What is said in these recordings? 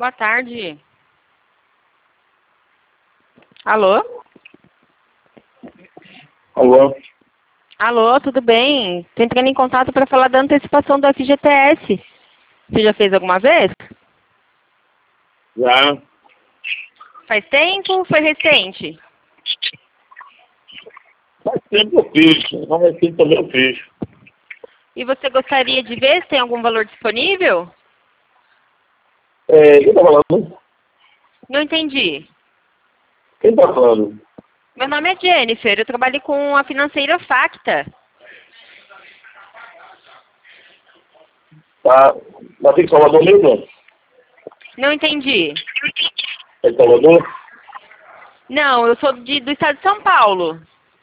Boa tarde. Alô? Alô? Alô, tudo bem? Tô entrando em contato para falar da antecipação do FGTS. Você já fez alguma vez? Já. Faz tempo ou foi recente? Faz tempo que eu fiz, mas recente também eu fiz. E você gostaria de ver se tem algum valor disponível? Quem tá falando? Não entendi. Quem tá falando? Meu nome é Jennifer, eu trabalho com a financeira Facta. Tá. Mas tem Salvador mesmo? Não entendi. É de Salvador? Não, eu sou do estado de São Paulo.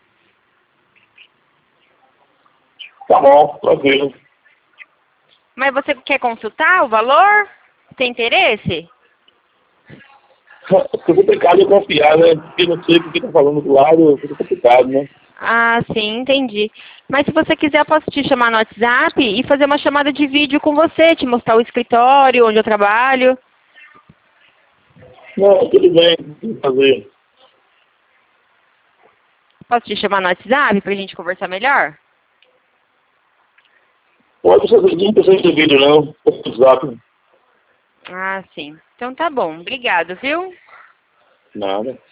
Tá bom, tranquilo. Mas você quer consultar o valor? Tem interesse? Fica complicado eu confiar, né? Porque não sei o que tá falando do lado, fica complicado, né? Ah, sim, entendi. Mas se você quiser, eu posso te chamar no WhatsApp e fazer uma chamada de vídeo com você, te mostrar o escritório, onde eu trabalho. Não, tudo bem, tem que fazer. Posso te chamar no WhatsApp pra gente conversar melhor? Pode ser, não precisa de vídeo não. WhatsApp. Ah, sim. Então tá bom. Obrigado, viu? Nada.